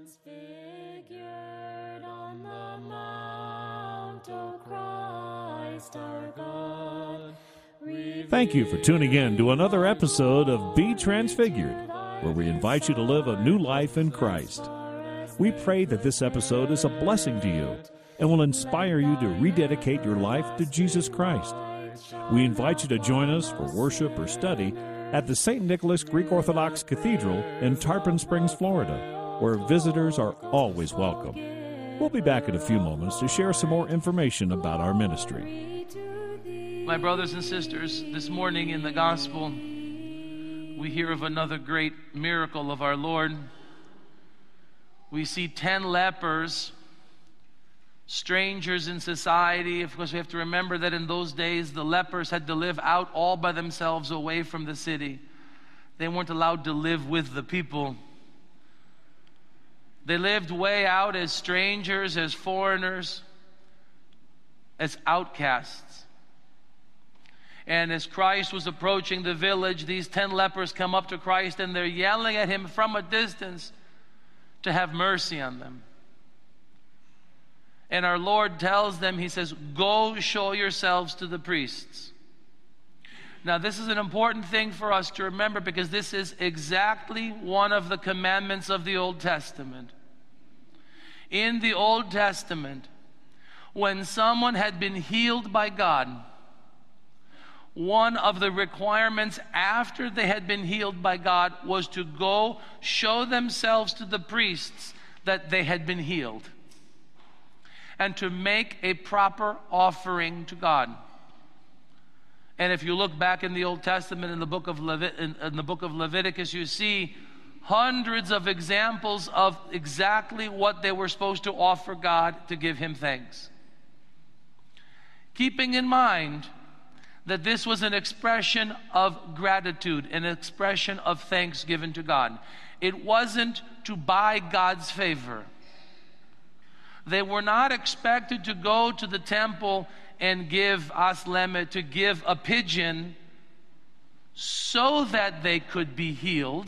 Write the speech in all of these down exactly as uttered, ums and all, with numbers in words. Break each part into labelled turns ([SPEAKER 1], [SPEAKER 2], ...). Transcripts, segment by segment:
[SPEAKER 1] Transfigured on the mount, O Christ our God.
[SPEAKER 2] Thank you for tuning in to another episode of Be Transfigured, where we invite you to live a new life in Christ. We pray that this episode is a blessing to you and will inspire you to rededicate your life to Jesus Christ. We invite you to join us for worship or study at the Saint Nicholas Greek Orthodox Cathedral in Tarpon Springs, Florida, where visitors are always welcome. We'll be back in a few moments to share some more information about our ministry.
[SPEAKER 3] My brothers and sisters, this morning in the gospel, we hear of another great miracle of our Lord. We see ten lepers, strangers in society. Of course, we have to remember that in those days, the lepers had to live out all by themselves away from the city. They weren't allowed to live with the people. They lived way out as strangers, as foreigners, as outcasts. And as Christ was approaching the village, these ten lepers come up to Christ and they're yelling at him from a distance to have mercy on them. And our Lord tells them, he says, "Go show yourselves to the priests." Now, this is an important thing for us to remember because this is exactly one of the commandments of the Old Testament. In the Old Testament, when someone had been healed by God, one of the requirements after they had been healed by God was to go show themselves to the priests that they had been healed and to make a proper offering to God. And if you look back in the Old Testament in the book of Levit- in, in the book of Leviticus, you see hundreds of examples of exactly what they were supposed to offer God to give him thanks. Keeping in mind that this was an expression of gratitude, an expression of thanks given to God. It wasn't to buy God's favor. They were not expected to go to the temple and give asleme, to give a pigeon so that they could be healed.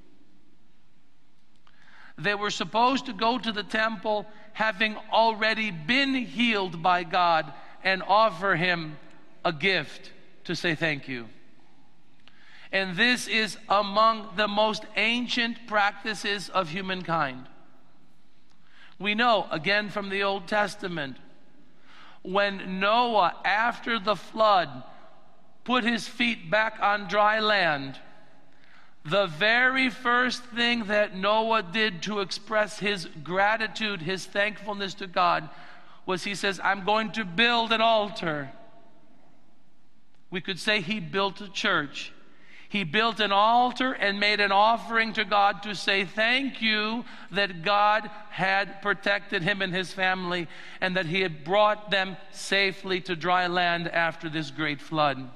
[SPEAKER 3] They were supposed to go to the temple having already been healed by God and offer him a gift to say thank you. And this is among the most ancient practices of humankind. We know, again from the Old Testament, when Noah, after the flood, put his feet back on dry land, the very first thing that Noah did to express his gratitude, his thankfulness to God, was he says, "I'm going to build an altar." We could say he built a church. He built an altar and made an offering to God to say thank you that God had protected him and his family and that he had brought them safely to dry land after this great flood.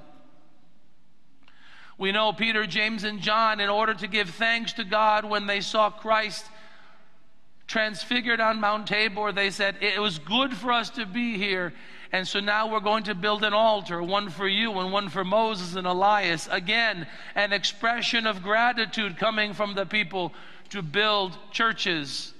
[SPEAKER 3] We know Peter, James, and John, in order to give thanks to God when they saw Christ transfigured on Mount Tabor, they said, "It was good for us to be here. And so now we're going to build an altar, one for you and one for Moses and Elias." Again, an expression of gratitude coming from the people to build churches.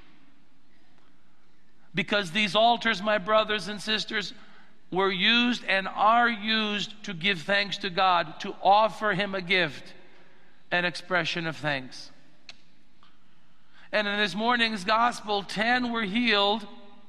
[SPEAKER 3] Because these altars, my brothers and sisters, were used and are used to give thanks to God, to offer him a gift, an expression of thanks. And in this morning's gospel, ten were healed,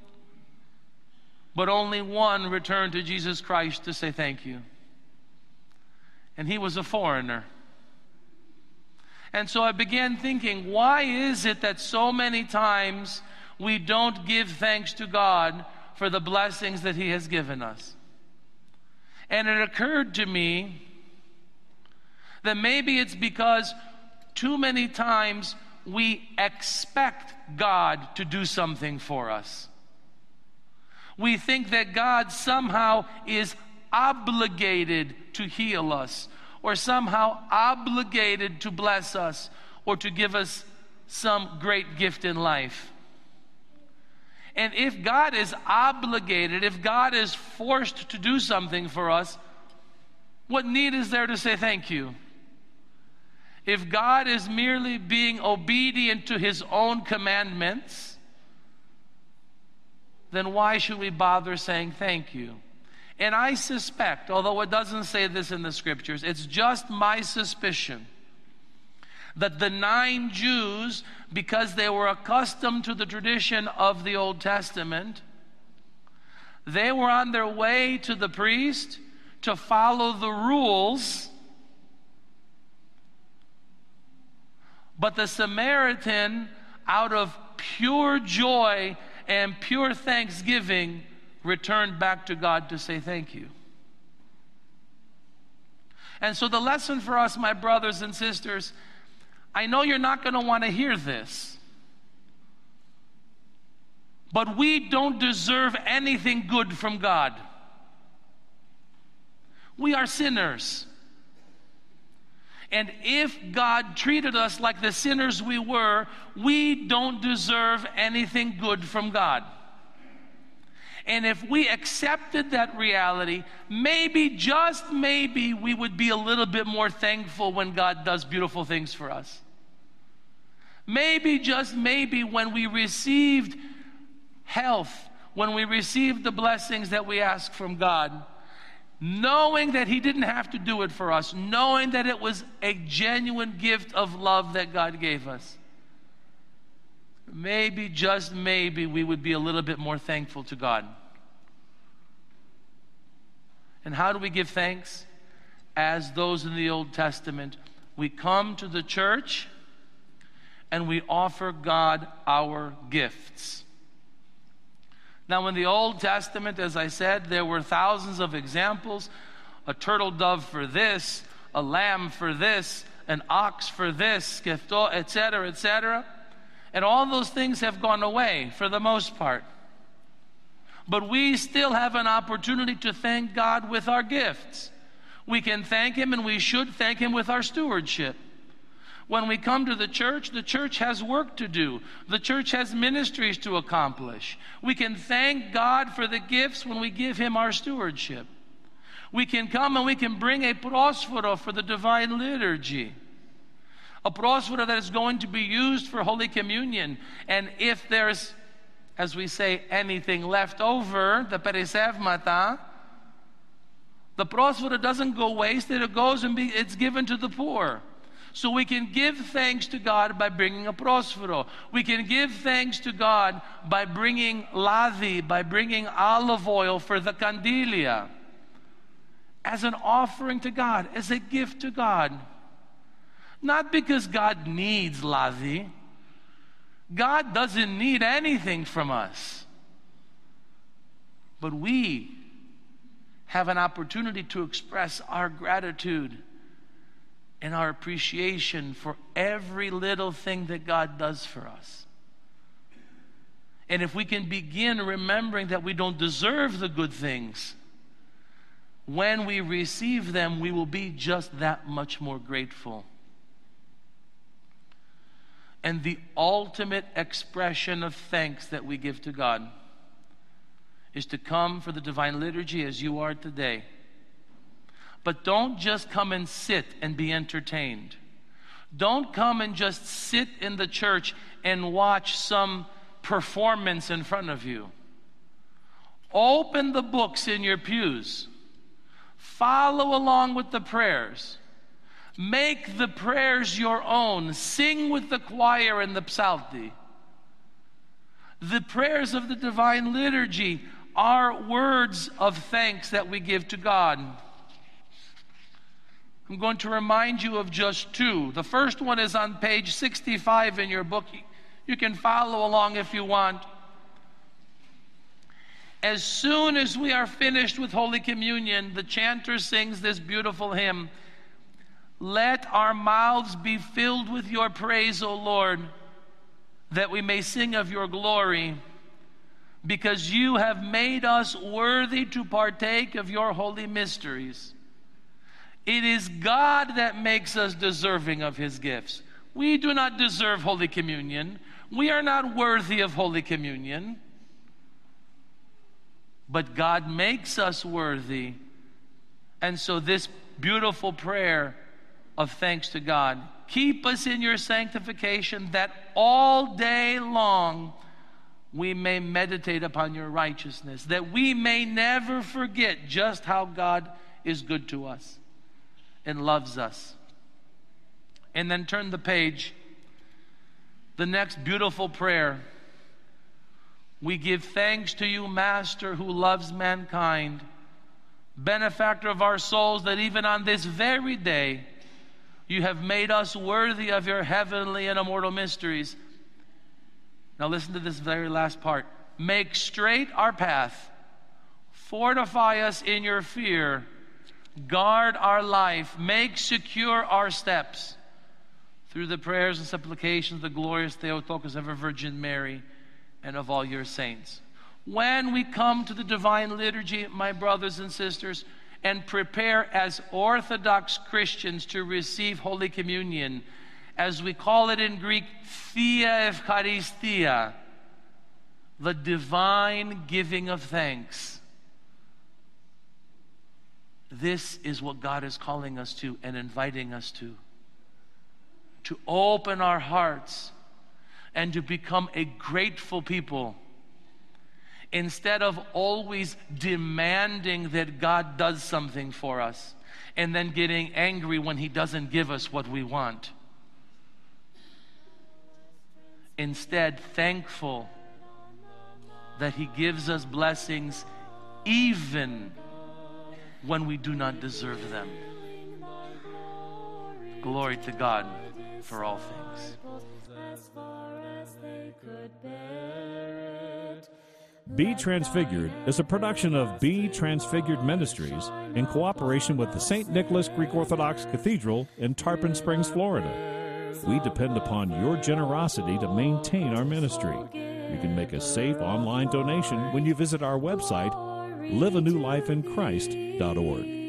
[SPEAKER 3] but only one returned to Jesus Christ to say thank you. And he was a foreigner. And so I began thinking, why is it that so many times we don't give thanks to God for the blessings that he has given us? And it occurred to me that maybe it's because too many times we expect God to do something for us. We think that God somehow is obligated to heal us, or somehow obligated to bless us, or to give us some great gift in life. And if God is obligated, if God is forced to do something for us, what need is there to say thank you? if God is merely being obedient to his own commandments, then why should we bother saying thank you? And I suspect, although it doesn't say this in the scriptures, it's just my suspicion that the nine Jews, because they were accustomed to the tradition of the Old Testament, they were on their way to the priest to follow the rules, but the Samaritan, out of pure joy and pure thanksgiving, returned back to God to say thank you. And so the lesson for us, my brothers and sisters, I know you're not going to want to hear this, but we don't deserve anything good from God. We are sinners. And if God treated us like the sinners we were, we don't deserve anything good from God. And if we accepted that reality, maybe, just maybe, we would be a little bit more thankful when God does beautiful things for us. Maybe, just maybe, when we received health, when we received the blessings that we ask from God, knowing that he didn't have to do it for us, knowing that it was a genuine gift of love that God gave us, maybe, just maybe, we would be a little bit more thankful to God. And how do we give thanks? As those in the Old Testament, we come to the church and we offer God our gifts. Now, in the Old Testament, as I said, there were thousands of examples. A turtle dove for this, a lamb for this, an ox for this, et cetera, et cetera. And all those things have gone away for the most part. But we still have an opportunity to thank God with our gifts. We can thank him, and we should thank him with our stewardship. When we come to the church, the church has work to do. The church has ministries to accomplish. We can thank God for the gifts when we give him our stewardship. We can come and we can bring a prosphoro for the divine liturgy. A prosphoro that is going to be used for Holy Communion. And if there's, as we say, anything left over, the perisevmata, the prosphoro doesn't go wasted. It goes and be, it's given to the poor. So we can give thanks to God by bringing a prosphoro. We can give thanks to God by bringing ladhi, by bringing olive oil for the candilia, as an offering to God, as a gift to God. Not because God needs ladhi. God doesn't need anything from us. But we have an opportunity to express our gratitude and our appreciation for every little thing that God does for us. And if we can begin remembering that we don't deserve the good things, when we receive them, we will be just that much more grateful. And the ultimate expression of thanks that we give to God is to come for the divine liturgy as you are today. But don't just come and sit and be entertained. Don't come and just sit in the church and watch some performance in front of you. Open the books in your pews. Follow along with the prayers. Make the prayers your own. Sing with the choir and the psalty. The prayers of the divine liturgy are words of thanks that we give to God. I'm going to remind you of just two. The first one is on page sixty-five in your book. You can follow along if you want. As soon as we are finished with Holy Communion, the chanter sings this beautiful hymn. Let our mouths be filled with your praise, O Lord, that we may sing of your glory, because you have made us worthy to partake of your holy mysteries. It is God that makes us deserving of his gifts. We do not deserve Holy Communion. We are not worthy of Holy Communion. But God makes us worthy. And so this beautiful prayer of thanks to God. Keep us in your sanctification, that all day long we may meditate upon your righteousness, that we may never forget just how God is good to us and loves us. And then turn the page. The next beautiful prayer. We give thanks to you, Master, who loves mankind, benefactor of our souls, that even on this very day you have made us worthy of your heavenly and immortal mysteries. Now listen to this very last part. Make straight our path, fortify us in your fear, guard our life, make secure our steps, through the prayers and supplications of the glorious Theotokos, ever Virgin Mary, and of all your saints. When we come to the Divine Liturgy, my brothers and sisters, and prepare as Orthodox Christians to receive Holy Communion, as we call it in Greek, Thea Eucharistia, the divine giving of thanks. This is what God is calling us to and inviting us to. To open our hearts and to become a grateful people, instead of always demanding that God does something for us and then getting angry when He doesn't give us what we want. Instead, thankful that He gives us blessings even when we do not deserve them. Glory to God for all things.
[SPEAKER 2] Be Transfigured is a production of Be Transfigured Ministries in cooperation with the Saint Nicholas Greek Orthodox Cathedral in Tarpon Springs, Florida. We depend upon your generosity to maintain our ministry. You can make a safe online donation when you visit our website, live a new life in Christ dot org.